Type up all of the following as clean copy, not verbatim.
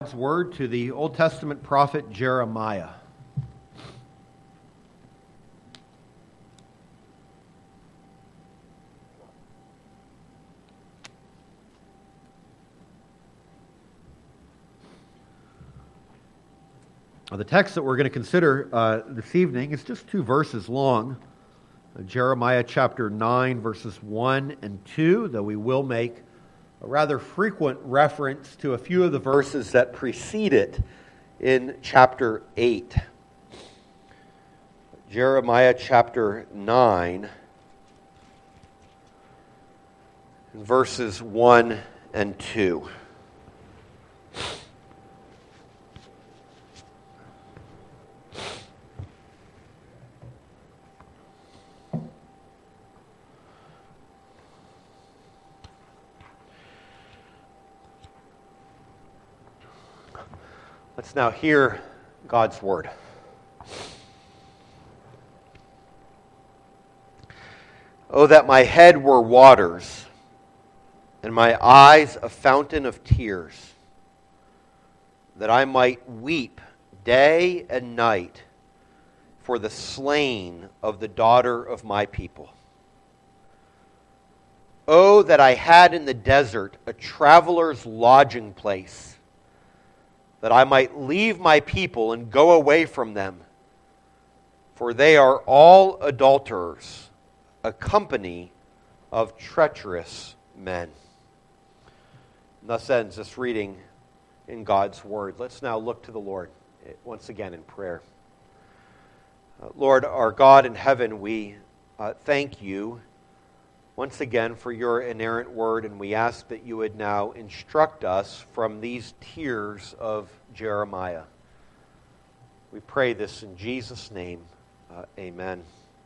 God's word to the Old Testament prophet Jeremiah. The text that we're going to consider this evening is just 2 verses long. Jeremiah chapter 9, verses 1 and 2, though we will make a rather frequent reference to a few of the verses that precede it in chapter 8. Jeremiah chapter 9, verses 1 and 2. Let's now hear God's word. Oh, that my head were waters, and my eyes a fountain of tears, that I might weep day and night for the slain of the daughter of my people. Oh, that I had in the desert a traveler's lodging place, that I might leave my people and go away from them. For they are all adulterers, a company of treacherous men. And thus ends this reading in God's Word. Let's now look to the Lord once again in prayer. Lord, our God in heaven, we thank you once again for your inerrant word, and we ask that you would now instruct us from these tears of Jeremiah. We pray this in Jesus' name. Amen.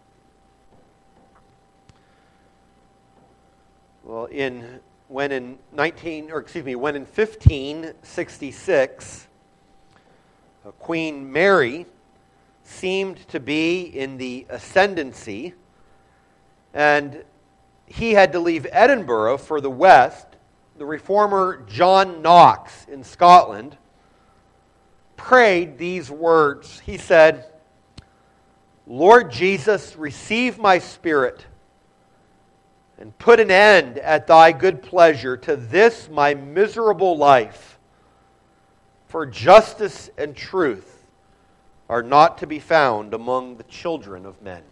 Well, when in 1566, Queen Mary seemed to be in the ascendancy, and he had to leave Edinburgh for the west, the reformer John Knox in Scotland prayed these words. He said, "Lord Jesus, receive my spirit, and put an end at thy good pleasure to this my miserable life. For justice and truth are not to be found among the children of men."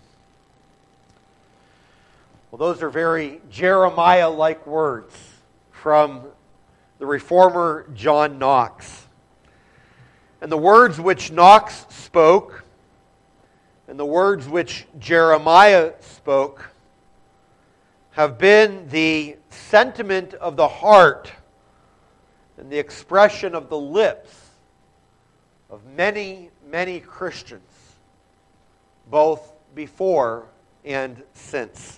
Well, those are very Jeremiah-like words from the reformer John Knox. And the words which Knox spoke and the words which Jeremiah spoke have been the sentiment of the heart and the expression of the lips of many, many Christians, both before and since.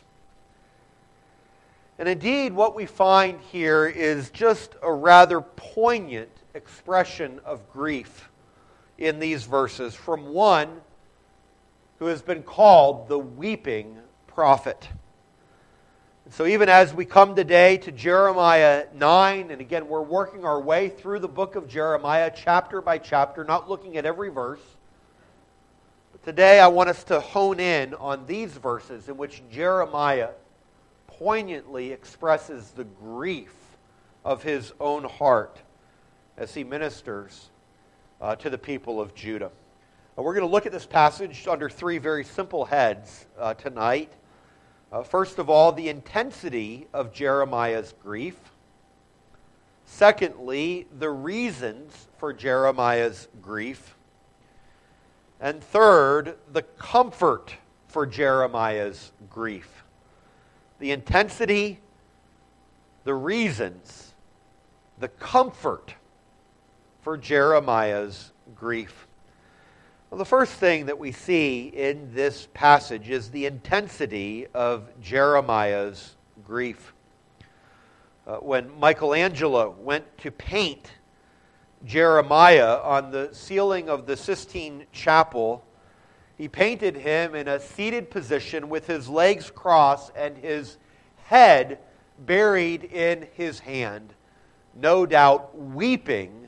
And indeed, what we find here is just a rather poignant expression of grief in these verses from one who has been called the weeping prophet. And so even as we come today to Jeremiah 9, and again, we're working our way through the book of Jeremiah chapter by chapter, not looking at every verse. But today I want us to hone in on these verses in which Jeremiah poignantly expresses the grief of his own heart as he ministers to the people of Judah. We're going to look at this passage under 3 very simple heads tonight. First of all, the intensity of Jeremiah's grief. Secondly, the reasons for Jeremiah's grief. And third, the comfort for Jeremiah's grief. The intensity, the reasons, the comfort for Jeremiah's grief. Well, the first thing that we see in this passage is the intensity of Jeremiah's grief. When Michelangelo went to paint Jeremiah on the ceiling of the Sistine Chapel, he painted him in a seated position with his legs crossed and his head buried in his hand, no doubt weeping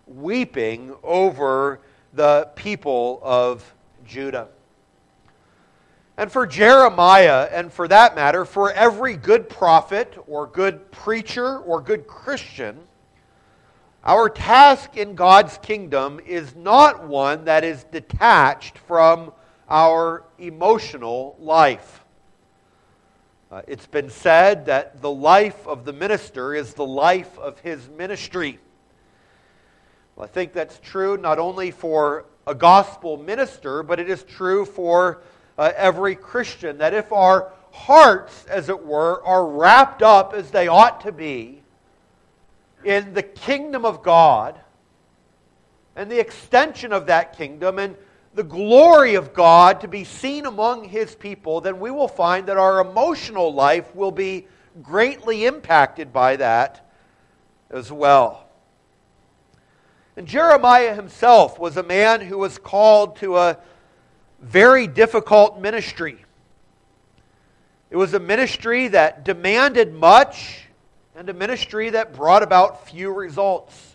weeping over the people of Judah. And for Jeremiah, and for that matter, for every good prophet or good preacher or good Christian, our task in God's kingdom is not one that is detached from our emotional life. It's been said that the life of the minister is the life of his ministry. Well, I think that's true not only for a gospel minister, but it is true for every Christian, that if our hearts, as it were, are wrapped up as they ought to be in the kingdom of God and the extension of that kingdom and the glory of God to be seen among His people, then we will find that our emotional life will be greatly impacted by that as well. And Jeremiah himself was a man who was called to a very difficult ministry. It was a ministry that demanded much and a ministry that brought about few results.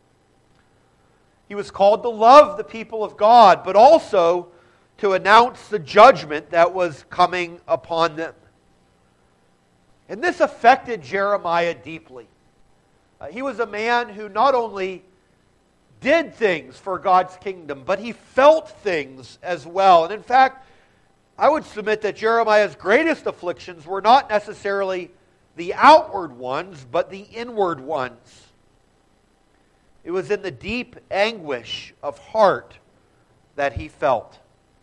He was called to love the people of God, but also to announce the judgment that was coming upon them. And this affected Jeremiah deeply. He was a man who not only did things for God's kingdom, but he felt things as well. And in fact, I would submit that Jeremiah's greatest afflictions were not necessarily the outward ones, but the inward ones. It was in the deep anguish of heart that he felt.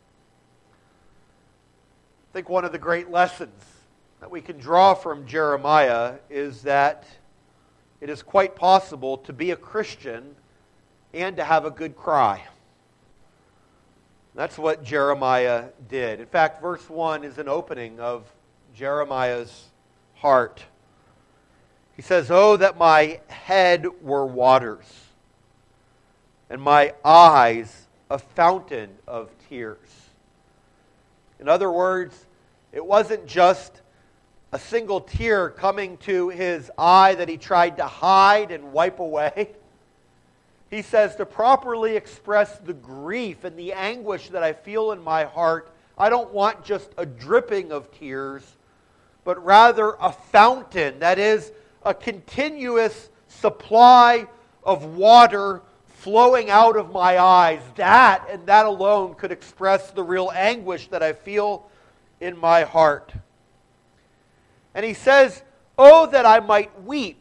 I think one of the great lessons that we can draw from Jeremiah is that it is quite possible to be a Christian and to have a good cry. That's what Jeremiah did. In fact, verse 1 is an opening of Jeremiah's heart. He says, "Oh, that my head were waters, and my eyes a fountain of tears." In other words, it wasn't just a single tear coming to his eye that he tried to hide and wipe away. He says, to properly express the grief and the anguish that I feel in my heart, I don't want just a dripping of tears, but rather a fountain, that is, a continuous supply of water flowing out of my eyes. That and that alone could express the real anguish that I feel in my heart. And he says, "Oh, that I might weep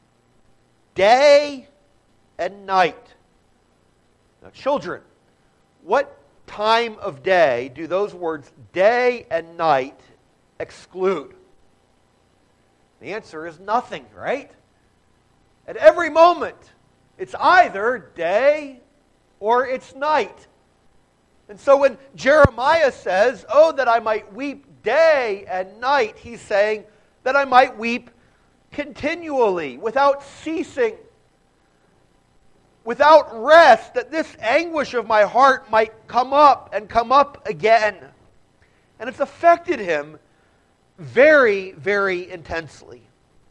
day and night." Now, children, what time of day do those words day and night exclude? The answer is nothing, right? At every moment, it's either day or it's night. And so when Jeremiah says, "Oh, that I might weep day and night," he's saying that I might weep continually, without ceasing, without rest, that this anguish of my heart might come up and come up again. And it's affected him very, very intensely.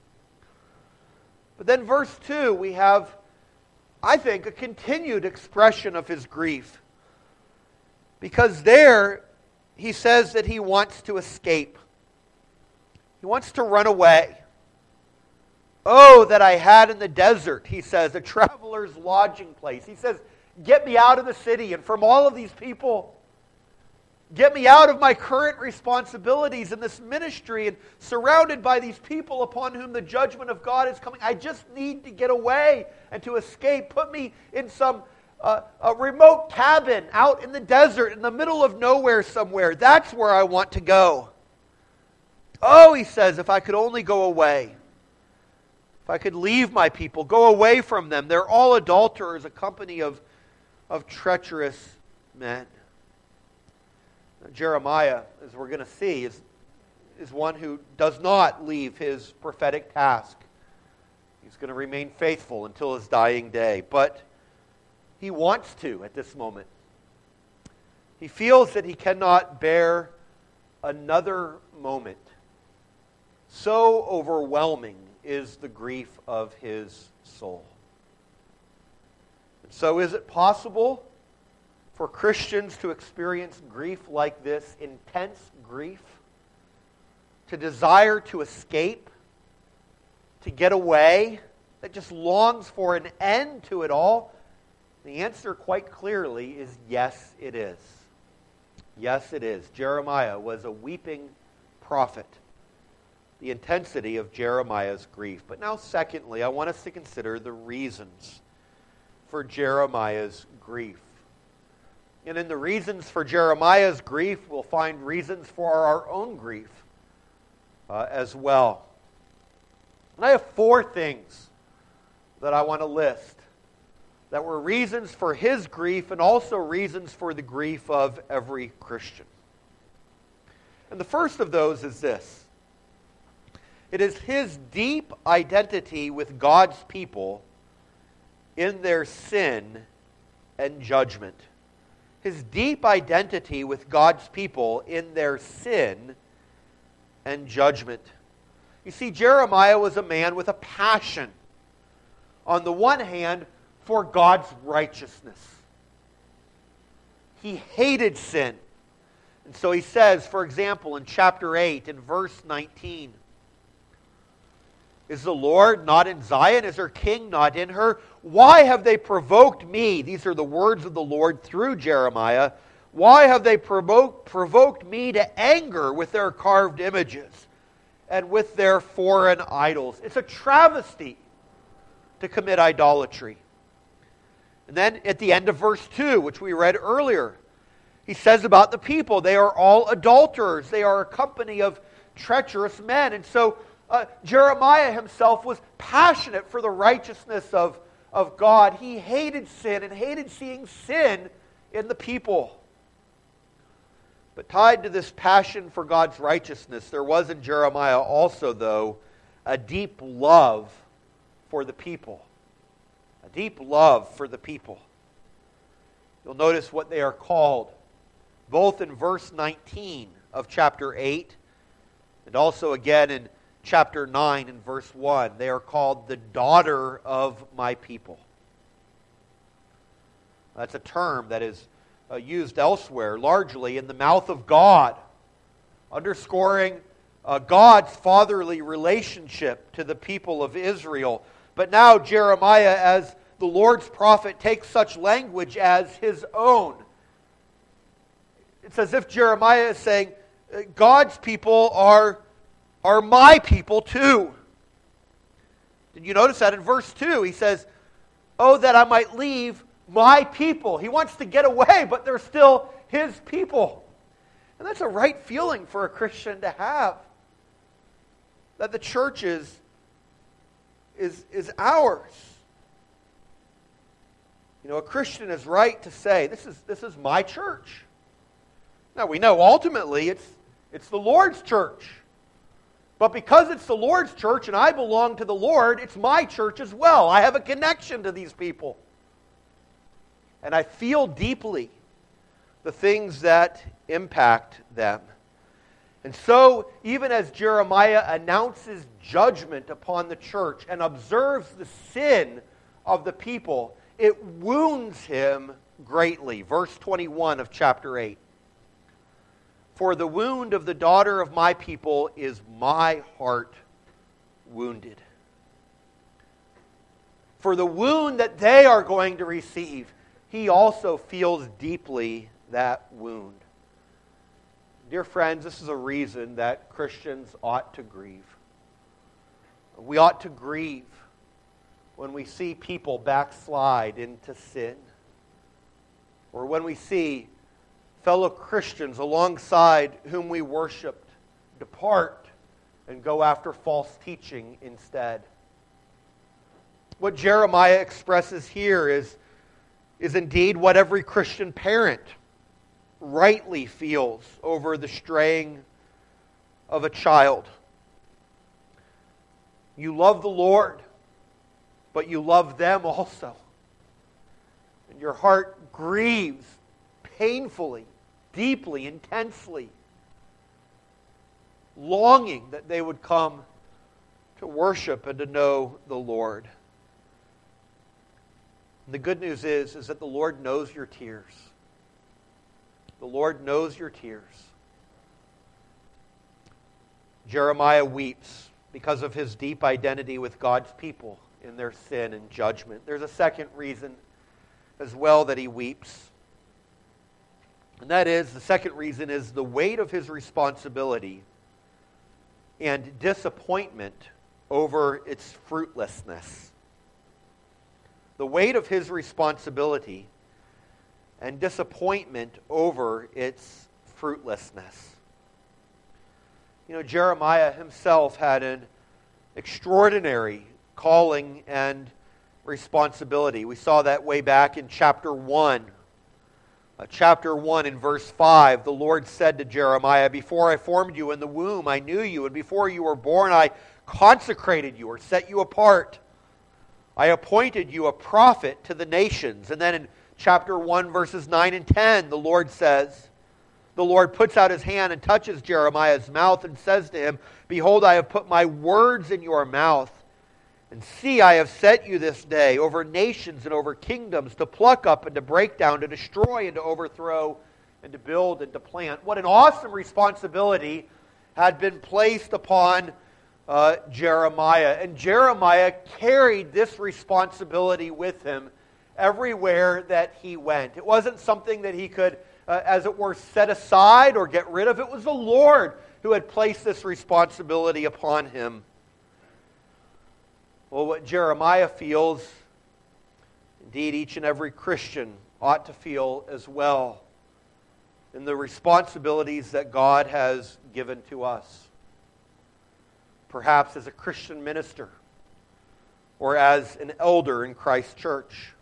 But then verse 2, we have, I think, a continued expression of his grief. Because there, he says that he wants to escape. He wants to run away. "Oh, that I had in the desert," he says, "a traveler's lodging place." He says, get me out of the city and from all of these people. Get me out of my current responsibilities in this ministry and surrounded by these people upon whom the judgment of God is coming. I just need to get away and to escape. Put me in some a remote cabin out in the desert in the middle of nowhere somewhere. That's where I want to go. Oh, he says, if I could only go away. If I could leave my people, go away from them. They're all adulterers, a company of treacherous men. Now, Jeremiah, as we're going to see, is one who does not leave his prophetic task. He's going to remain faithful until his dying day. But he wants to at this moment. He feels that he cannot bear another moment. So overwhelming is the grief of his soul. So is it possible for Christians to experience grief like this, intense grief, to desire to escape, to get away, that just longs for an end to it all? The answer quite clearly is yes, it is. Yes, it is. Jeremiah was a weeping prophet. The intensity of Jeremiah's grief. But now, secondly, I want us to consider the reasons for Jeremiah's grief. And in the reasons for Jeremiah's grief, we'll find reasons for our own grief as well. And I have 4 things that I want to list that were reasons for his grief and also reasons for the grief of every Christian. And the first of those is this. It is his deep identity with God's people in their sin and judgment. His deep identity with God's people in their sin and judgment. You see, Jeremiah was a man with a passion, on the one hand, for God's righteousness. He hated sin. And so he says, for example, in chapter 8, in verse 19, "Is the Lord not in Zion? Is her king not in her? Why have they provoked me?" These are the words of the Lord through Jeremiah. "Why have they provoked me to anger with their carved images and with their foreign idols?" It's a travesty to commit idolatry. And then at the end of verse 2, which we read earlier, he says about the people, they are all adulterers. They are a company of treacherous men. And so Jeremiah himself was passionate for the righteousness of God. He hated sin and hated seeing sin in the people. But tied to this passion for God's righteousness, there was in Jeremiah also, though, a deep love for the people. A deep love for the people. You'll notice what they are called, both in verse 19 of chapter 8 and also again in chapter 9 and verse 1. They are called the daughter of my people. That's a term that is used elsewhere, largely in the mouth of God, underscoring God's fatherly relationship to the people of Israel. But now Jeremiah, as the Lord's prophet, takes such language as his own. It's as if Jeremiah is saying, God's people are my people too. Did you notice that in verse 2? He says, "Oh, that I might leave my people." He wants to get away, but they're still his people. And that's a right feeling for a Christian to have. That the church is ours. You know, a Christian is right to say, this is my church. Now we know ultimately it's the Lord's church. But because it's the Lord's church and I belong to the Lord, it's my church as well. I have a connection to these people. And I feel deeply the things that impact them. And so, even as Jeremiah announces judgment upon the church and observes the sin of the people, it wounds him greatly. Verse 21 of chapter 8. "For the wound of the daughter of my people is my heart wounded." For the wound that they are going to receive, he also feels deeply that wound. Dear friends, this is a reason that Christians ought to grieve. We ought to grieve when we see people backslide into sin, or when we see fellow Christians alongside whom we worshiped depart and go after false teaching instead. What Jeremiah expresses here is indeed what every Christian parent rightly feels over the straying of a child. You love the Lord, but you love them also. And your heart grieves painfully, deeply, intensely, longing that they would come to worship and to know the Lord. And the good news is that the Lord knows your tears. The Lord knows your tears. Jeremiah weeps because of his deep identity with God's people in their sin and judgment. There's a second reason as well that he weeps. And that is, the second reason is the weight of his responsibility and disappointment over its fruitlessness. The weight of his responsibility and disappointment over its fruitlessness. You know, Jeremiah himself had an extraordinary calling and responsibility. We saw that way back in chapter 1. Chapter 1 in verse 5, the Lord said to Jeremiah, "Before I formed you in the womb, I knew you, and before you were born, I consecrated you or set you apart. I appointed you a prophet to the nations." And then in chapter 1, verses 9 and 10, the Lord puts out his hand and touches Jeremiah's mouth and says to him, "Behold, I have put my words in your mouth. And see, I have set you this day over nations and over kingdoms to pluck up and to break down, to destroy and to overthrow and to build and to plant." What an awesome responsibility had been placed upon Jeremiah. And Jeremiah carried this responsibility with him everywhere that he went. It wasn't something that he could, as it were, set aside or get rid of. It was the Lord who had placed this responsibility upon him. Well, what Jeremiah feels, indeed each and every Christian ought to feel as well, in the responsibilities that God has given to us. Perhaps as a Christian minister, or as an elder in Christ's church.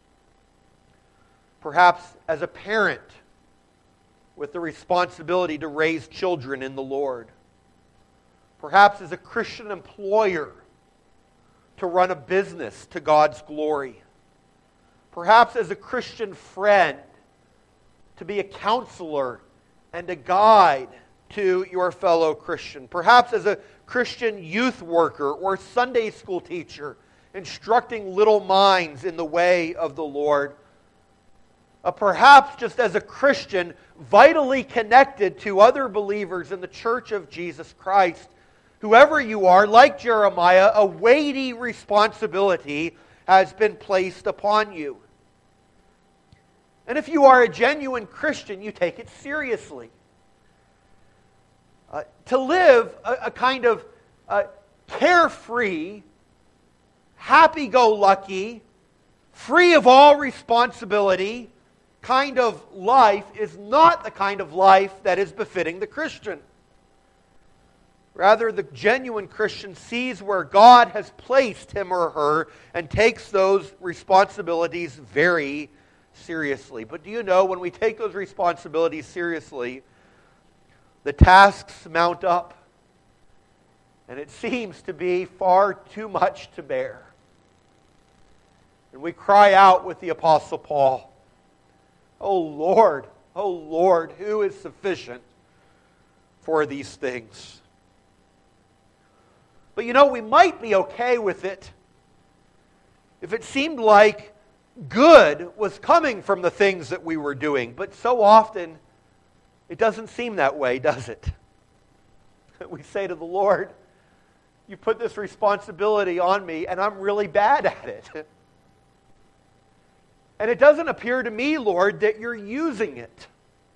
Perhaps as a parent with the responsibility to raise children in the Lord. Perhaps as a Christian employer to run a business to God's glory. Perhaps as a Christian friend to be a counselor and a guide to your fellow Christian. Perhaps as a Christian youth worker or Sunday school teacher instructing little minds in the way of the Lord. Perhaps just as a Christian vitally connected to other believers in the church of Jesus Christ. Whoever you are, like Jeremiah, a weighty responsibility has been placed upon you. And if you are a genuine Christian, you take it seriously. To live a kind of carefree, happy-go-lucky, free of all responsibility kind of life is not the kind of life that is befitting the Christian. Rather, the genuine Christian sees where God has placed him or her and takes those responsibilities very seriously. But do you know, when we take those responsibilities seriously, the tasks mount up, and it seems to be far too much to bear. And we cry out with the Apostle Paul, oh Lord, who is sufficient for these things?" But you know, we might be okay with it if it seemed like good was coming from the things that we were doing. But so often, it doesn't seem that way, does it? We say to the Lord, "You put this responsibility on me, and I'm really bad at it. And it doesn't appear to me, Lord, that you're using it."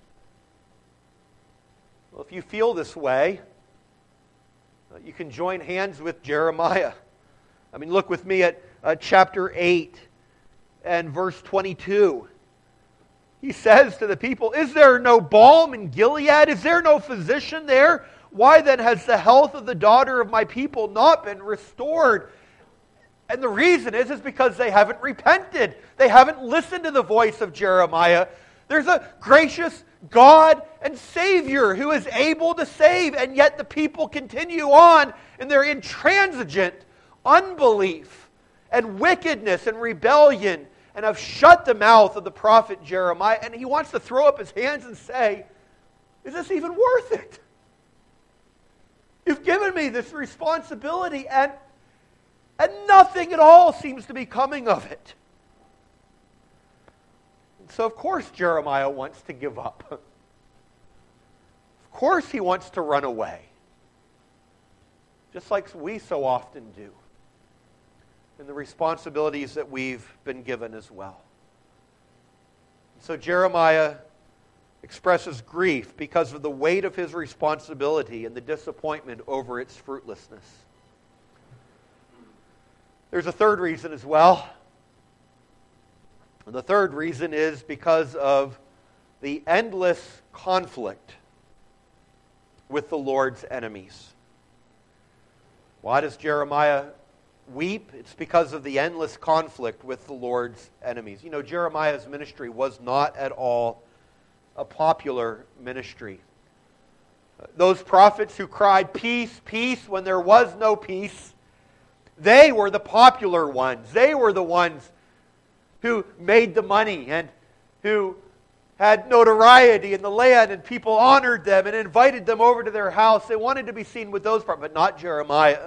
Well, if you feel this way, you can join hands with Jeremiah. I mean, look with me at chapter 8 and verse 22. He says to the people, "Is there no balm in Gilead? Is there no physician there? Why then has the health of the daughter of my people not been restored?" And the reason is because they haven't repented. They haven't listened to the voice of Jeremiah. There's a gracious God and Savior who is able to save, and yet the people continue on in their intransigent unbelief and wickedness and rebellion, and have shut the mouth of the prophet Jeremiah. And he wants to throw up his hands and say, "Is this even worth it? You've given me this responsibility, and nothing at all seems to be coming of it." So of course Jeremiah wants to give up. Of course he wants to run away. Just like we so often do. And the responsibilities that we've been given as well. So Jeremiah expresses grief because of the weight of his responsibility and the disappointment over its fruitlessness. There's a third reason as well. And the third reason is because of the endless conflict with the Lord's enemies. Why does Jeremiah weep? It's because of the endless conflict with the Lord's enemies. You know, Jeremiah's ministry was not at all a popular ministry. Those prophets who cried, "Peace, peace," when there was no peace, they were the popular ones. They were the ones who made the money and who had notoriety in the land, and people honored them and invited them over to their house. They wanted to be seen with those prophets, but not Jeremiah.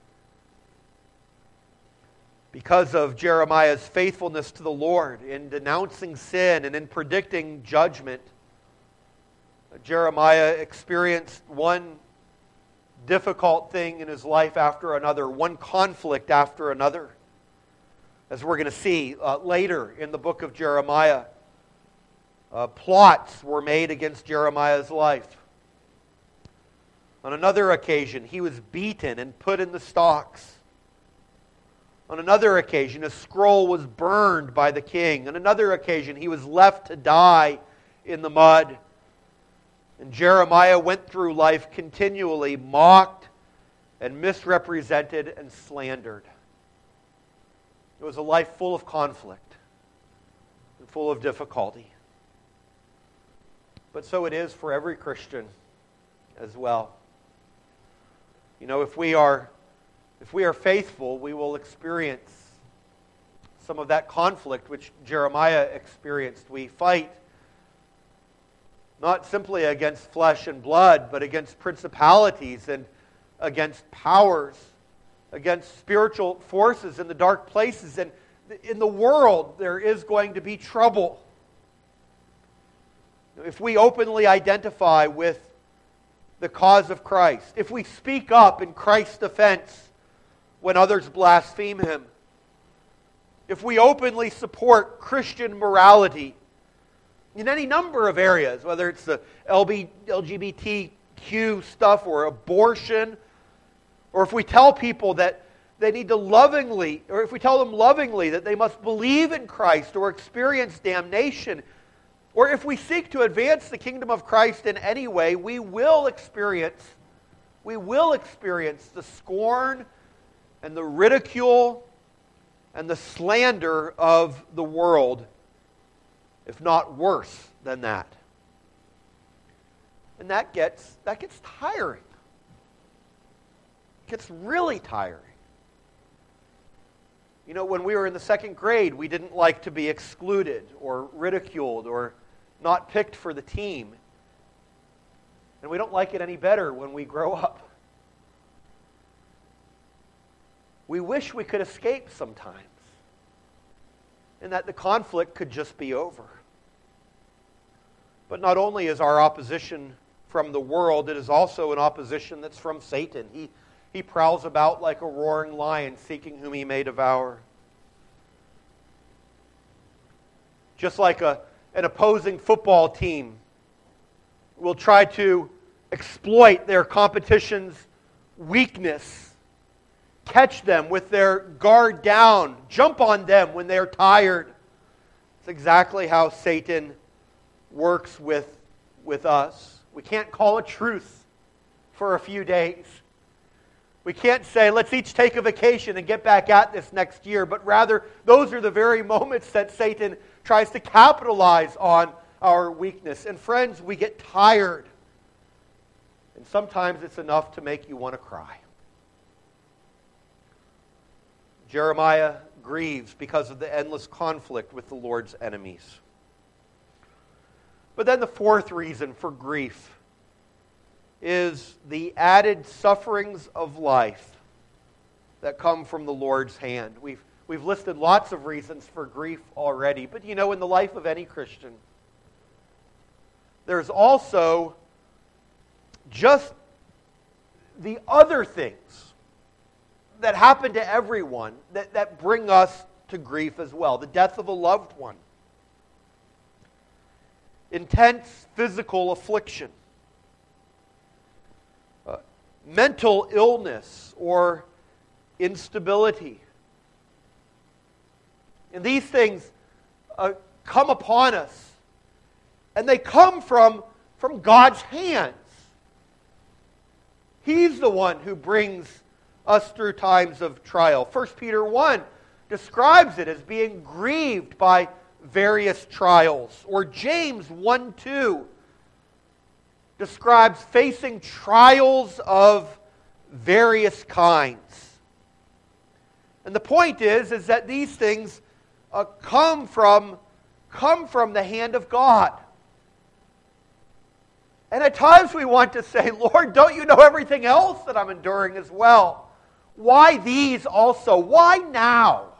Because of Jeremiah's faithfulness to the Lord in denouncing sin and in predicting judgment, Jeremiah experienced one difficult thing in his life after another, one conflict after another. As we're going to see later in the book of Jeremiah, plots were made against Jeremiah's life. On another occasion, he was beaten and put in the stocks. On another occasion, a scroll was burned by the king. On another occasion, he was left to die in the mud. And Jeremiah went through life continually mocked and misrepresented and slandered. It was a life full of conflict and full of difficulty. But so it is for every Christian as well. You know, if we are faithful, we will experience some of that conflict which Jeremiah experienced. We fight not simply against flesh and blood, but against principalities and against powers, against spiritual forces in the dark places. And in the world, there is going to be trouble. If we openly identify with the cause of Christ, if we speak up in Christ's defense when others blaspheme Him, if we openly support Christian morality in any number of areas, whether it's the LGBTQ stuff or abortion, or if we tell people that they need to lovingly, or if we tell them lovingly that they must believe in Christ or experience damnation, or if we seek to advance the kingdom of Christ in any way, we will experience the scorn and the ridicule and the slander of the world, if not worse than that. And that gets tiring. It gets really tiring. You know, when we were in the second grade, we didn't like to be excluded or ridiculed or not picked for the team. And we don't like it any better when we grow up. We wish we could escape sometimes, and that the conflict could just be over. But not only is our opposition from the world, it is also an opposition that's from Satan. He prowls about like a roaring lion, seeking whom he may devour. Just like an opposing football team will try to exploit their competition's weakness, catch them with their guard down, jump on them when they're tired. It's exactly how Satan works with us. We can't call a truce for a few days. We can't say, let's each take a vacation and get back at this next year, but rather, those are the very moments that Satan tries to capitalize on our weakness. And friends, we get tired. And sometimes it's enough to make you want to cry. Jeremiah grieves because of the endless conflict with the Lord's enemies. But then the fourth reason for grief is the added sufferings of life that come from the Lord's hand. We've We've listed lots of reasons for grief already. But in the life of any Christian, there's also just the other things that happen to everyone that bring us to grief as well. The death of a loved one. Intense physical affliction. Mental illness or instability. And these things come upon us. And they come from God's hands. He's the one who brings us through times of trial. 1 Peter 1 describes it as being grieved by various trials. Or James 1:2 describes facing trials of various kinds. And the point is that these things come from the hand of God. And at times we want to say, Lord, don't you know everything else that I'm enduring as well? Why these also? Why now?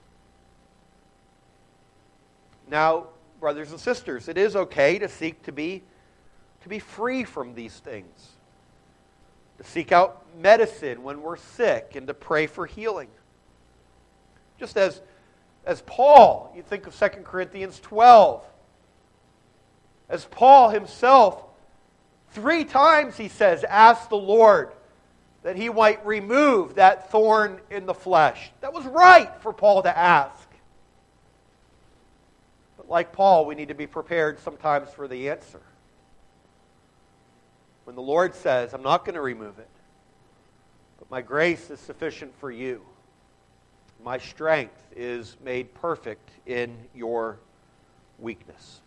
Now, brothers and sisters, it is okay to seek to be free from these things. To seek out medicine when we're sick and to pray for healing. Just as Paul, you think of 2 Corinthians 12. As Paul himself, 3 times he says, ask the Lord that he might remove that thorn in the flesh. That was right for Paul to ask. But like Paul, we need to be prepared sometimes for the answer. When the Lord says, I'm not going to remove it, but my grace is sufficient for you. My strength is made perfect in your weakness.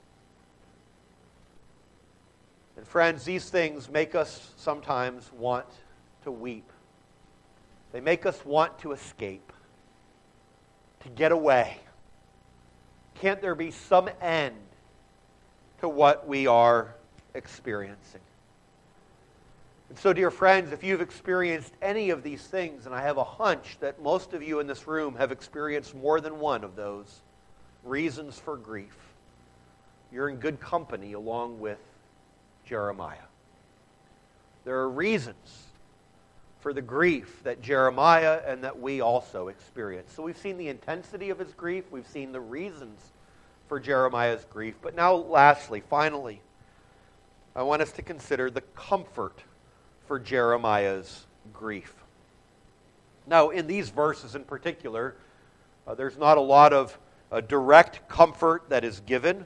And friends, these things make us sometimes want to weep. They make us want to escape, to get away. Can't there be some end to what we are experiencing? And so, dear friends, if you've experienced any of these things, and I have a hunch that most of you in this room have experienced more than one of those reasons for grief, you're in good company along with Jeremiah. There are reasons for the grief that Jeremiah and that we also experience. So we've seen the intensity of his grief. We've seen the reasons for Jeremiah's grief. But now, lastly, finally, I want us to consider the comfort for Jeremiah's grief. Now, in these verses in particular, there's not a lot of direct comfort that is given.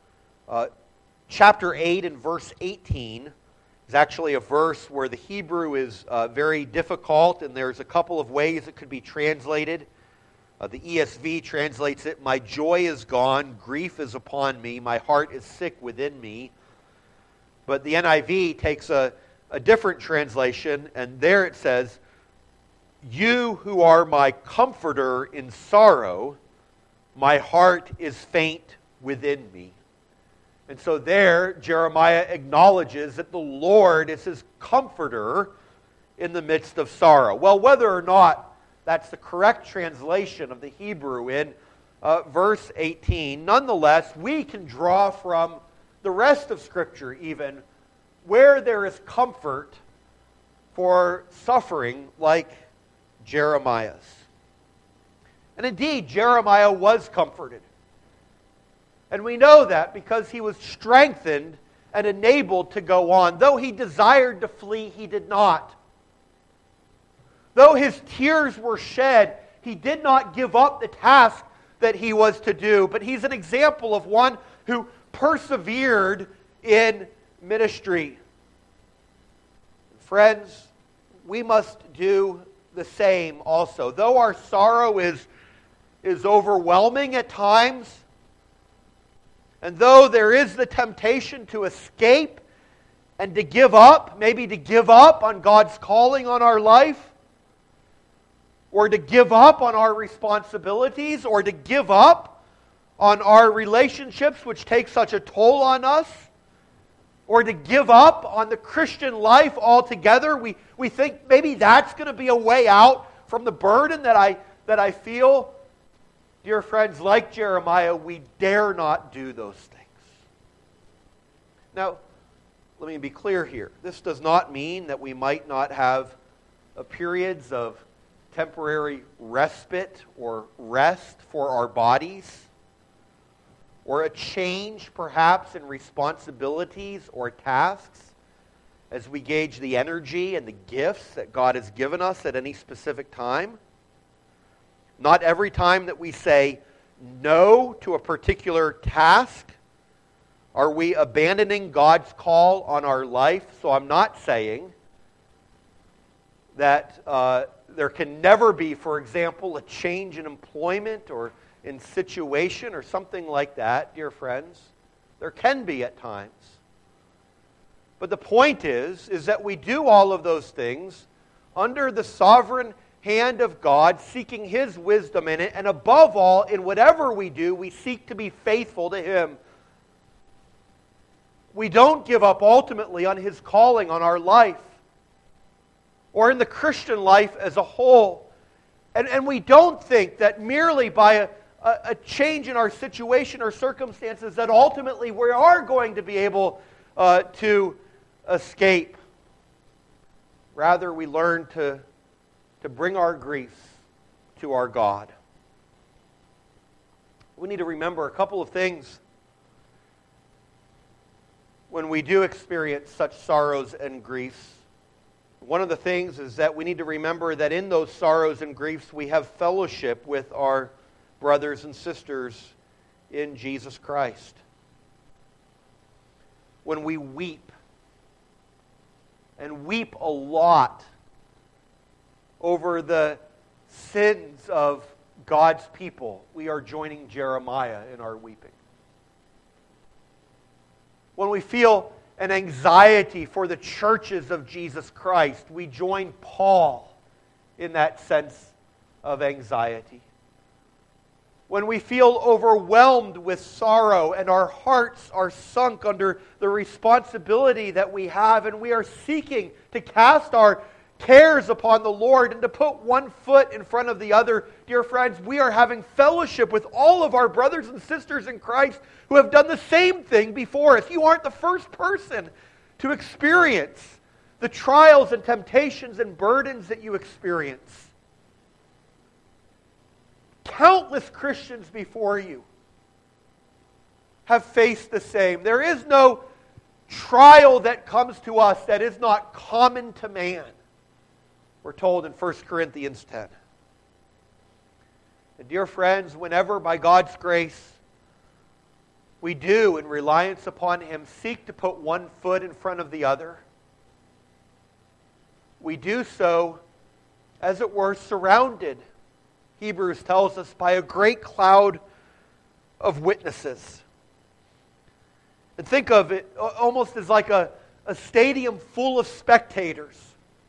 Chapter 8 and verse 18 is actually a verse where the Hebrew is very difficult, and there's a couple of ways it could be translated. The ESV translates it, my joy is gone, grief is upon me, my heart is sick within me. But the NIV takes a different translation, and there it says, you who are my comforter in sorrow, my heart is faint within me. And so there, Jeremiah acknowledges that the Lord is his comforter in the midst of sorrow. Well, whether or not that's the correct translation of the Hebrew in verse 18, nonetheless, we can draw from the rest of Scripture even where there is comfort for suffering like Jeremiah's. And indeed, Jeremiah was comforted. And we know that because he was strengthened and enabled to go on. Though he desired to flee, he did not. Though his tears were shed, he did not give up the task that he was to do. But he's an example of one who persevered in ministry. Friends, we must do the same also. Though our sorrow is overwhelming at times, and though there is the temptation to escape and to give up, maybe to give up on God's calling on our life, or to give up on our responsibilities, or to give up on our relationships which take such a toll on us, or to give up on the Christian life altogether, we think maybe that's going to be a way out from the burden that I feel. dear friends, like Jeremiah, we dare not do those things. Now, let me be clear here. This does not mean that we might not have periods of temporary respite or rest for our bodies, or a change perhaps in responsibilities or tasks as we gauge the energy and the gifts that God has given us at any specific time. Not every time that we say no to a particular task are we abandoning God's call on our life. So I'm not saying that there can never be, for example, a change in employment or in situation or something like that, dear friends. There can be at times. But the point is that we do all of those things under the sovereign hand of God, seeking His wisdom in it, and above all, in whatever we do, we seek to be faithful to Him. We don't give up ultimately on His calling on our life or in the Christian life as a whole. And we don't think that merely by a change in our situation or circumstances that ultimately we are going to be able to escape. Rather, we learn to bring our griefs to our God. We need to remember a couple of things when we do experience such sorrows and griefs. One of the things is that we need to remember that in those sorrows and griefs we have fellowship with our brothers and sisters in Jesus Christ. When we weep, and weep a lot over the sins of God's people, we are joining Jeremiah in our weeping. When we feel an anxiety for the churches of Jesus Christ, we join Paul in that sense of anxiety. When we feel overwhelmed with sorrow and our hearts are sunk under the responsibility that we have, and we are seeking to cast our cares upon the Lord and to put one foot in front of the other, dear friends, we are having fellowship with all of our brothers and sisters in Christ who have done the same thing before us. You aren't the first person to experience the trials and temptations and burdens that you experience. Countless Christians before you have faced the same. There is no trial that comes to us that is not common to man. We're told in 1 Corinthians 10. And dear friends, whenever by God's grace we do, in reliance upon Him, seek to put one foot in front of the other, we do so, as it were, surrounded, Hebrews tells us, by a great cloud of witnesses. And think of it almost as like a stadium full of spectators.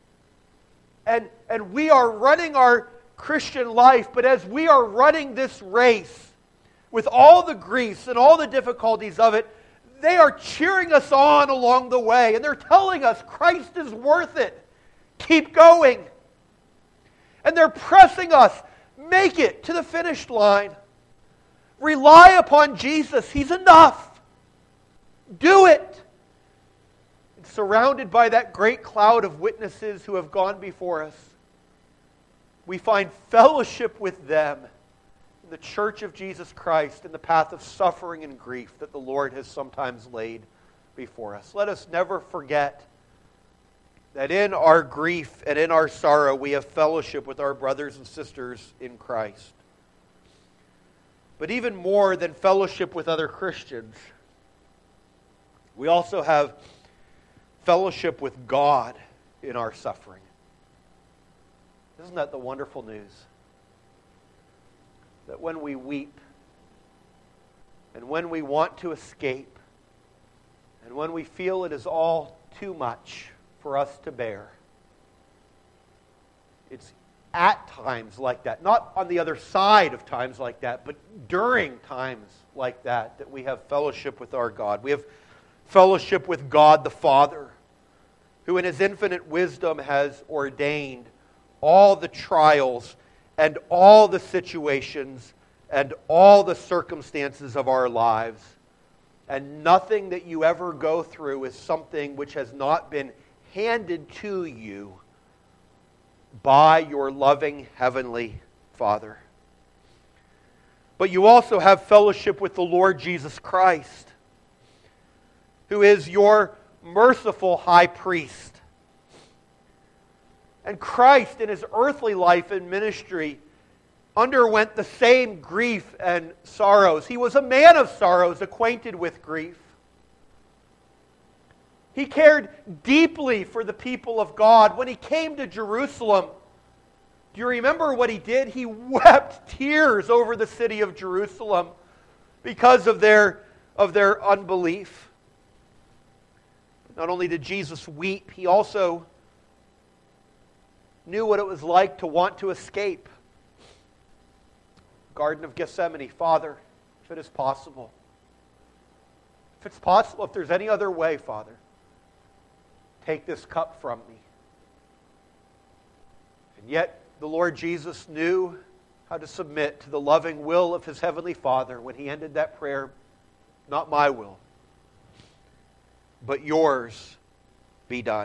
And we are running our Christian life, but as we are running this race, with all the griefs and all the difficulties of it, they are cheering us on along the way. And they're telling us Christ is worth it. Keep going. And they're pressing us, make it to the finish line. Rely upon Jesus. He's enough. Do it. And surrounded by that great cloud of witnesses who have gone before us, we find fellowship with them in the church of Jesus Christ in the path of suffering and grief that the Lord has sometimes laid before us. Let us never forget that in our grief and in our sorrow we have fellowship with our brothers and sisters in Christ. But even more than fellowship with other Christians, we also have fellowship with God in our suffering. Isn't that the wonderful news? That when we weep, and when we want to escape, and when we feel it is all too much for us to bear, it's at times like that, not on the other side of times like that, but during times like that, that we have fellowship with our God. We have fellowship with God the Father, who in His infinite wisdom has ordained all the trials and all the situations and all the circumstances of our lives. And nothing that you ever go through is something which has not been handed to you by your loving Heavenly Father. But you also have fellowship with the Lord Jesus Christ, who is your merciful high priest. And Christ, in his earthly life and ministry, underwent the same grief and sorrows. He was a man of sorrows, acquainted with grief. He cared deeply for the people of God. When he came to Jerusalem, do you remember what he did? He wept tears over the city of Jerusalem because of their unbelief. Not only did Jesus weep, he also knew what it was like to want to escape. Garden of Gethsemane, Father, if it is possible. If it's possible, if there's any other way, Father, take this cup from me. And yet, the Lord Jesus knew how to submit to the loving will of his Heavenly Father when he ended that prayer, not my will, but yours be done.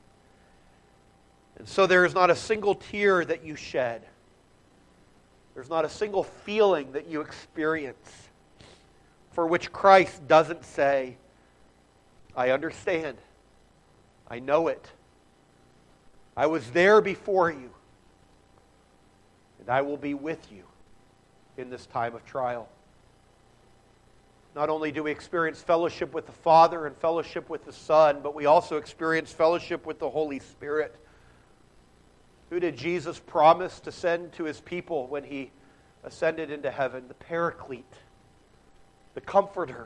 And so there is not a single tear that you shed. There's not a single feeling that you experience for which Christ doesn't say, I understand. I know it. I was there before you. And I will be with you in this time of trial. Not only do we experience fellowship with the Father and fellowship with the Son, but we also experience fellowship with the Holy Spirit. Who did Jesus promise to send to his people when he ascended into heaven? The Paraclete, the Comforter,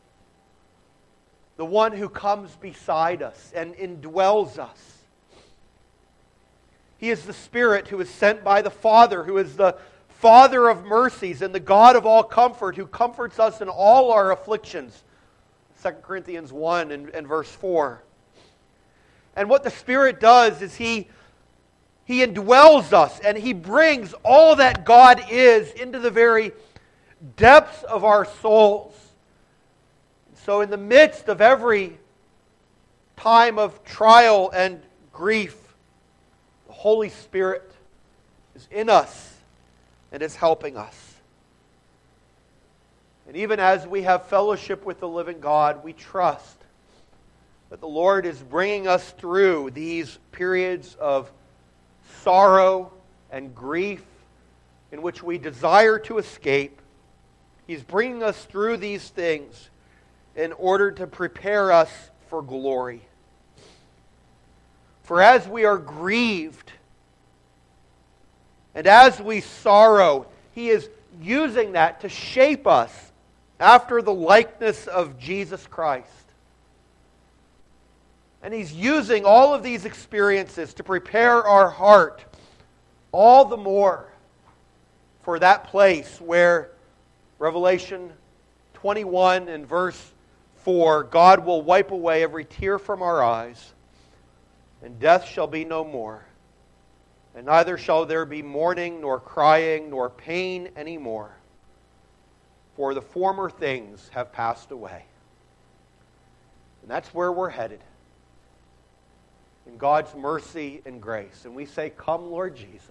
the one who comes beside us and indwells us. He is the Spirit who is sent by the Father, who is the Father of mercies and the God of all comfort, who comforts us in all our afflictions. 2 Corinthians 1 and verse 4. And what the Spirit does is He indwells us and He brings all that God is into the very depths of our souls. So in the midst of every time of trial and grief, the Holy Spirit is in us and is helping us. And even as we have fellowship with the living God, we trust that the Lord is bringing us through these periods of sorrow and grief in which we desire to escape. He's bringing us through these things in order to prepare us for glory. For as we are grieved and as we sorrow, He is using that to shape us after the likeness of Jesus Christ. And He's using all of these experiences to prepare our heart all the more for that place where Revelation 21 and verse 4, God will wipe away every tear from our eyes, and death shall be no more. And neither shall there be mourning, nor crying, nor pain any more. For the former things have passed away. And that's where we're headed. In God's mercy and grace. And we say, come, Lord Jesus.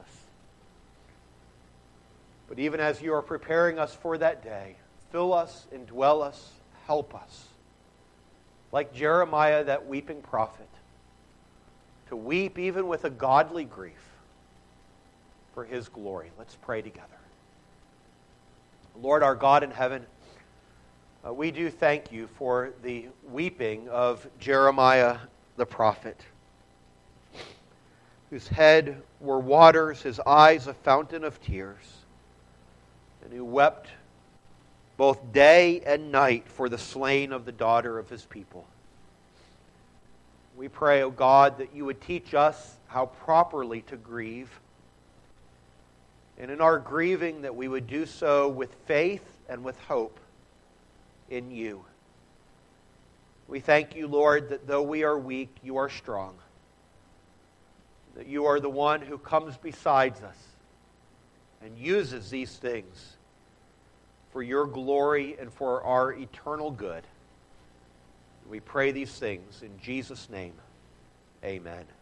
But even as you are preparing us for that day, fill us, indwell us, help us. Like Jeremiah, that weeping prophet, to weep even with a godly grief for His glory. Let's pray together. Lord, our God in heaven, we do thank You for the weeping of Jeremiah the prophet, whose head were waters, his eyes a fountain of tears, and who wept both day and night for the slain of the daughter of his people. We pray, O God, that You would teach us how properly to grieve, and in our grieving that we would do so with faith and with hope in You. We thank You, Lord, that though we are weak, You are strong, that You are the one who comes beside us and uses these things for your glory and for our eternal good. We pray these things in Jesus' name. Amen.